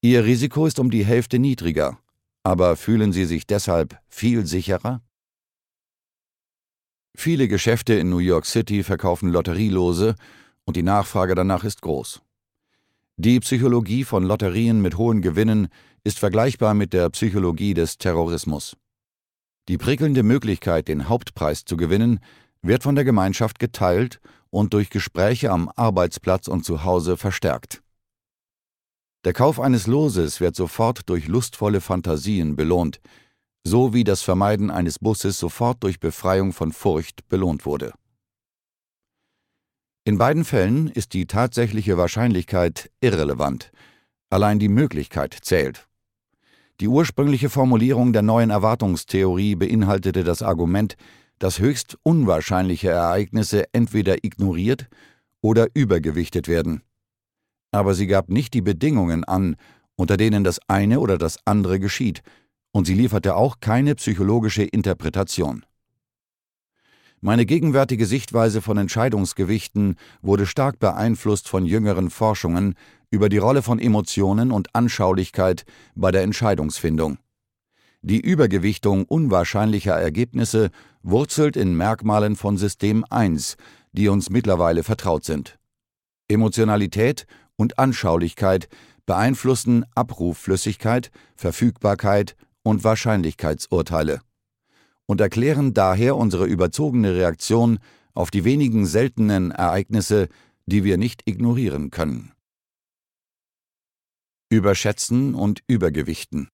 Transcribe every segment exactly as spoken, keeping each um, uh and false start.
Ihr Risiko ist um die Hälfte niedriger, aber fühlen Sie sich deshalb viel sicherer? Viele Geschäfte in New York City verkaufen Lotterielose und die Nachfrage danach ist groß. Die Psychologie von Lotterien mit hohen Gewinnen ist vergleichbar mit der Psychologie des Terrorismus. Die prickelnde Möglichkeit, den Hauptpreis zu gewinnen, wird von der Gemeinschaft geteilt und durch Gespräche am Arbeitsplatz und zu Hause verstärkt. Der Kauf eines Loses wird sofort durch lustvolle Fantasien belohnt, so wie das Vermeiden eines Busses sofort durch Befreiung von Furcht belohnt wurde. In beiden Fällen ist die tatsächliche Wahrscheinlichkeit irrelevant, allein die Möglichkeit zählt. Die ursprüngliche Formulierung der neuen Erwartungstheorie beinhaltete das Argument, dass höchst unwahrscheinliche Ereignisse entweder ignoriert oder übergewichtet werden. Aber sie gab nicht die Bedingungen an, unter denen das eine oder das andere geschieht, und sie lieferte auch keine psychologische Interpretation. Meine gegenwärtige Sichtweise von Entscheidungsgewichten wurde stark beeinflusst von jüngeren Forschungen über die Rolle von Emotionen und Anschaulichkeit bei der Entscheidungsfindung. Die Übergewichtung unwahrscheinlicher Ergebnisse wurzelt in Merkmalen von System eins, die uns mittlerweile vertraut sind. Emotionalität und Anschaulichkeit beeinflussen Abrufflüssigkeit, Verfügbarkeit und Wahrscheinlichkeitsurteile und erklären daher unsere überzogene Reaktion auf die wenigen seltenen Ereignisse, die wir nicht ignorieren können. Überschätzen und Übergewichten.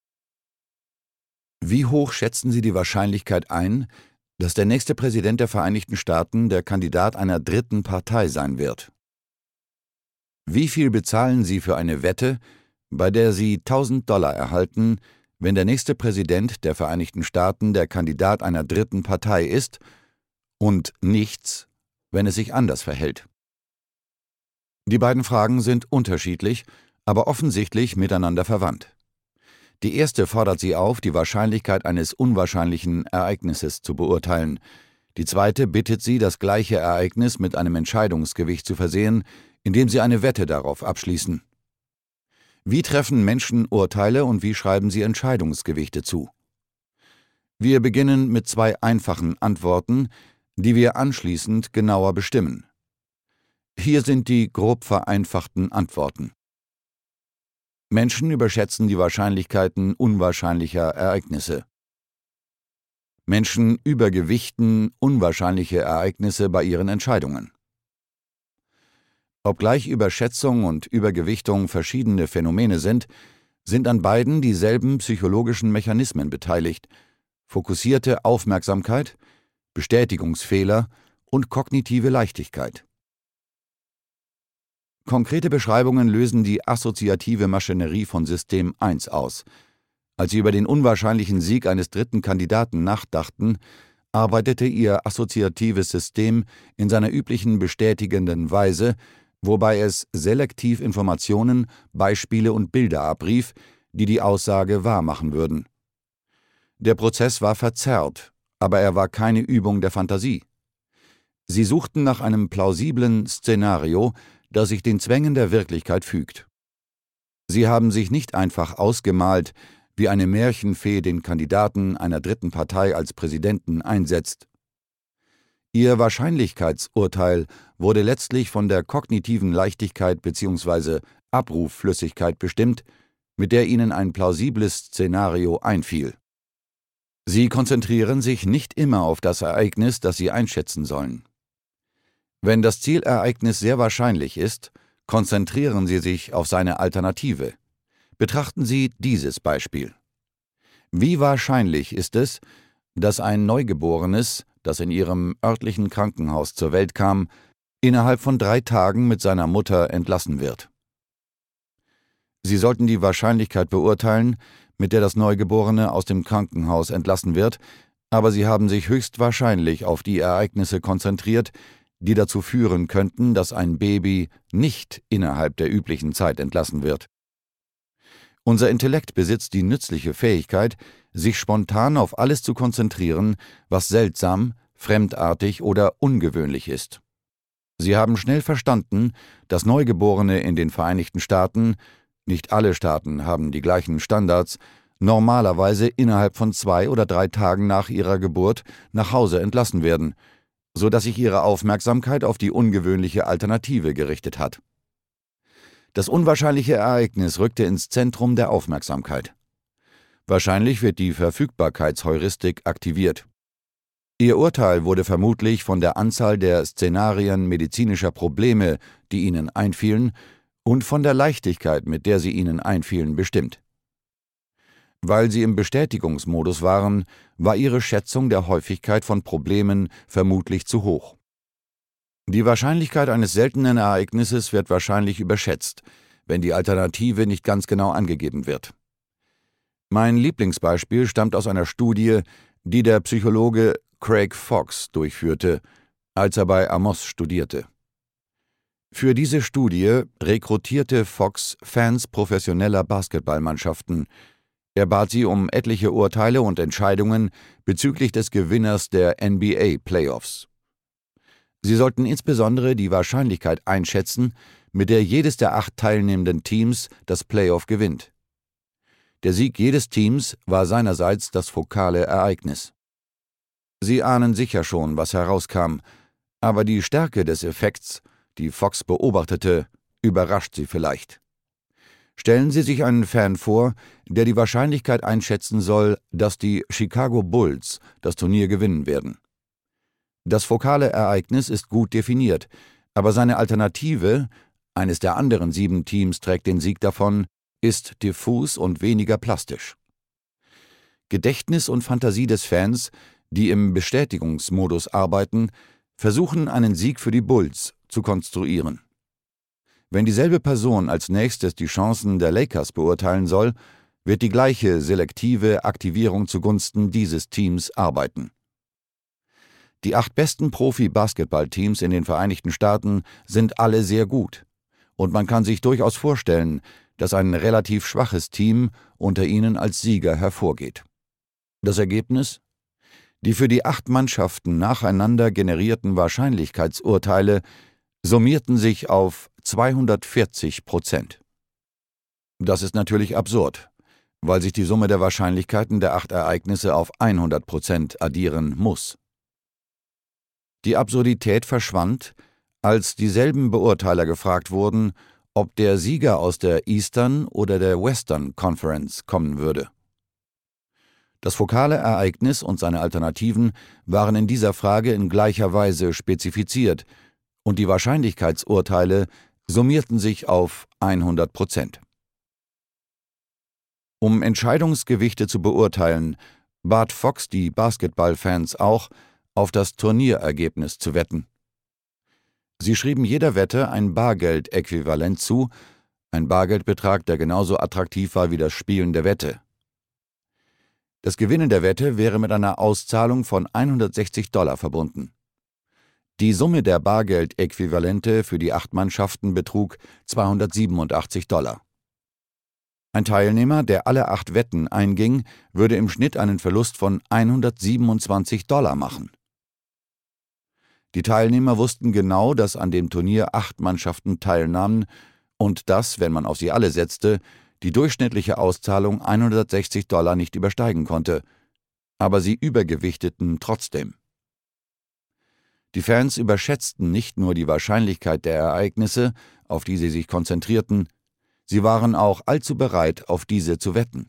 Wie hoch schätzen Sie die Wahrscheinlichkeit ein, dass der nächste Präsident der Vereinigten Staaten der Kandidat einer dritten Partei sein wird? Wie viel bezahlen Sie für eine Wette, bei der Sie tausend Dollar erhalten, wenn der nächste Präsident der Vereinigten Staaten der Kandidat einer dritten Partei ist, und nichts, wenn es sich anders verhält? Die beiden Fragen sind unterschiedlich, aber offensichtlich miteinander verwandt. Die erste fordert Sie auf, die Wahrscheinlichkeit eines unwahrscheinlichen Ereignisses zu beurteilen. Die zweite bittet Sie, das gleiche Ereignis mit einem Entscheidungsgewicht zu versehen, indem Sie eine Wette darauf abschließen. Wie treffen Menschen Urteile und wie schreiben sie Entscheidungsgewichte zu? Wir beginnen mit zwei einfachen Antworten, die wir anschließend genauer bestimmen. Hier sind die grob vereinfachten Antworten. Menschen überschätzen die Wahrscheinlichkeiten unwahrscheinlicher Ereignisse. Menschen übergewichten unwahrscheinliche Ereignisse bei ihren Entscheidungen. Obgleich Überschätzung und Übergewichtung verschiedene Phänomene sind, sind an beiden dieselben psychologischen Mechanismen beteiligt: fokussierte Aufmerksamkeit, Bestätigungsfehler und kognitive Leichtigkeit. Konkrete Beschreibungen lösen die assoziative Maschinerie von System eins aus. Als sie über den unwahrscheinlichen Sieg eines dritten Kandidaten nachdachten, arbeitete ihr assoziatives System in seiner üblichen bestätigenden Weise, wobei es selektiv Informationen, Beispiele und Bilder abrief, die die Aussage wahrmachen würden. Der Prozess war verzerrt, aber er war keine Übung der Fantasie. Sie suchten nach einem plausiblen Szenario, das sich den Zwängen der Wirklichkeit fügt. Sie haben sich nicht einfach ausgemalt, wie eine Märchenfee den Kandidaten einer dritten Partei als Präsidenten einsetzt. Ihr Wahrscheinlichkeitsurteil wurde letztlich von der kognitiven Leichtigkeit bzw. Abrufflüssigkeit bestimmt, mit der ihnen ein plausibles Szenario einfiel. Sie konzentrieren sich nicht immer auf das Ereignis, das sie einschätzen sollen. Wenn das Zielereignis sehr wahrscheinlich ist, konzentrieren Sie sich auf seine Alternative. Betrachten Sie dieses Beispiel. Wie wahrscheinlich ist es, dass ein Neugeborenes, das in Ihrem örtlichen Krankenhaus zur Welt kam, innerhalb von drei Tagen mit seiner Mutter entlassen wird? Sie sollten die Wahrscheinlichkeit beurteilen, mit der das Neugeborene aus dem Krankenhaus entlassen wird, aber Sie haben sich höchstwahrscheinlich auf die Ereignisse konzentriert, die dazu führen könnten, dass ein Baby nicht innerhalb der üblichen Zeit entlassen wird. Unser Intellekt besitzt die nützliche Fähigkeit, sich spontan auf alles zu konzentrieren, was seltsam, fremdartig oder ungewöhnlich ist. Sie haben schnell verstanden, dass Neugeborene in den Vereinigten Staaten, Nicht alle Staaten haben die gleichen Standards, normalerweise innerhalb von zwei oder drei Tagen nach ihrer Geburt nach Hause entlassen werden, so dass sich ihre Aufmerksamkeit auf die ungewöhnliche Alternative gerichtet hat. Das unwahrscheinliche Ereignis rückte ins Zentrum der Aufmerksamkeit. Wahrscheinlich wird die Verfügbarkeitsheuristik aktiviert. Ihr Urteil wurde vermutlich von der Anzahl der Szenarien medizinischer Probleme, die ihnen einfielen, und von der Leichtigkeit, mit der sie ihnen einfielen, bestimmt. Weil sie im Bestätigungsmodus waren, war ihre Schätzung der Häufigkeit von Problemen vermutlich zu hoch. Die Wahrscheinlichkeit eines seltenen Ereignisses wird wahrscheinlich überschätzt, wenn die Alternative nicht ganz genau angegeben wird. Mein Lieblingsbeispiel stammt aus einer Studie, die der Psychologe Craig Fox durchführte, als er bei Amos studierte. Für diese Studie rekrutierte Fox Fans professioneller Basketballmannschaften. Er bat sie um etliche Urteile und Entscheidungen bezüglich des Gewinners der N B A-Playoffs. Sie sollten insbesondere die Wahrscheinlichkeit einschätzen, mit der jedes der acht teilnehmenden Teams das Playoff gewinnt. Der Sieg jedes Teams war seinerseits das fokale Ereignis. Sie ahnen sicher schon, was herauskam, aber die Stärke des Effekts, die Fox beobachtete, überrascht Sie vielleicht. Stellen Sie sich einen Fan vor, der die Wahrscheinlichkeit einschätzen soll, dass die Chicago Bulls das Turnier gewinnen werden. Das fokale Ereignis ist gut definiert, aber seine Alternative, eines der anderen sieben Teams trägt den Sieg davon, ist diffus und weniger plastisch. Gedächtnis und Fantasie des Fans, die im Bestätigungsmodus arbeiten, versuchen, einen Sieg für die Bulls zu konstruieren. Wenn dieselbe Person als nächstes die Chancen der Lakers beurteilen soll, wird die gleiche selektive Aktivierung zugunsten dieses Teams arbeiten. Die acht besten Profi-Basketballteams in den Vereinigten Staaten sind alle sehr gut, und man kann sich durchaus vorstellen, dass ein relativ schwaches Team unter ihnen als Sieger hervorgeht. Das Ergebnis? Die für die acht Mannschaften nacheinander generierten Wahrscheinlichkeitsurteile summierten sich auf zweihundertvierzig Prozent. Das ist natürlich absurd, weil sich die Summe der Wahrscheinlichkeiten der acht Ereignisse auf hundert Prozent addieren muss. Die Absurdität verschwand, als dieselben Beurteiler gefragt wurden, ob der Sieger aus der Eastern oder der Western Conference kommen würde. Das fokale Ereignis und seine Alternativen waren in dieser Frage in gleicher Weise spezifiziert, und die Wahrscheinlichkeitsurteile summierten sich auf hundert Prozent. Um Entscheidungsgewichte zu beurteilen, bat Fox die Basketballfans auch, auf das Turnierergebnis zu wetten. Sie schrieben jeder Wette ein Bargeldäquivalent zu, ein Bargeldbetrag, der genauso attraktiv war wie das Spielen der Wette. Das Gewinnen der Wette wäre mit einer Auszahlung von hundertsechzig Dollar verbunden. Die Summe der Bargeldäquivalente für die acht Mannschaften betrug zweihundertsiebenundachtzig Dollar. Ein Teilnehmer, der alle acht Wetten einging, würde im Schnitt einen Verlust von hundertsiebenundzwanzig Dollar machen. Die Teilnehmer wussten genau, dass an dem Turnier acht Mannschaften teilnahmen und dass, wenn man auf sie alle setzte, die durchschnittliche Auszahlung hundertsechzig Dollar nicht übersteigen konnte, aber sie übergewichteten trotzdem. Die Fans überschätzten nicht nur die Wahrscheinlichkeit der Ereignisse, auf die sie sich konzentrierten, sie waren auch allzu bereit, auf diese zu wetten.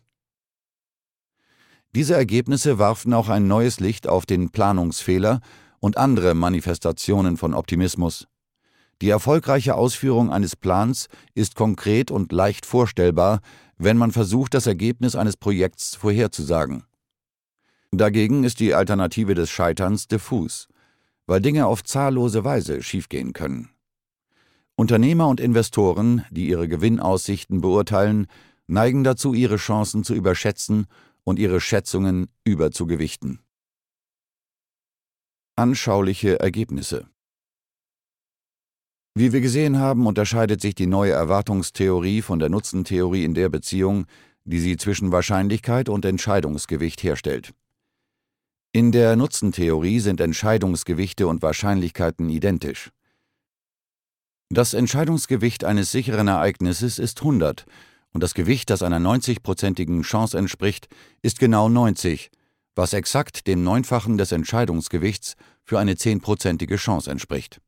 Diese Ergebnisse warfen auch ein neues Licht auf den Planungsfehler und andere Manifestationen von Optimismus. Die erfolgreiche Ausführung eines Plans ist konkret und leicht vorstellbar, wenn man versucht, das Ergebnis eines Projekts vorherzusagen. Dagegen ist die Alternative des Scheiterns diffus, weil Dinge auf zahllose Weise schiefgehen können. Unternehmer und Investoren, die ihre Gewinnaussichten beurteilen, neigen dazu, ihre Chancen zu überschätzen und ihre Schätzungen überzugewichten. Anschauliche Ergebnisse. Wie wir gesehen haben, unterscheidet sich die neue Erwartungstheorie von der Nutzentheorie in der Beziehung, die sie zwischen Wahrscheinlichkeit und Entscheidungsgewicht herstellt. In der Nutzentheorie sind Entscheidungsgewichte und Wahrscheinlichkeiten identisch. Das Entscheidungsgewicht eines sicheren Ereignisses ist hundert Und das Gewicht, das einer neunzigprozentigen Chance entspricht, ist genau neunzig, was exakt dem Neunfachen des Entscheidungsgewichts für eine zehnprozentige Chance entspricht.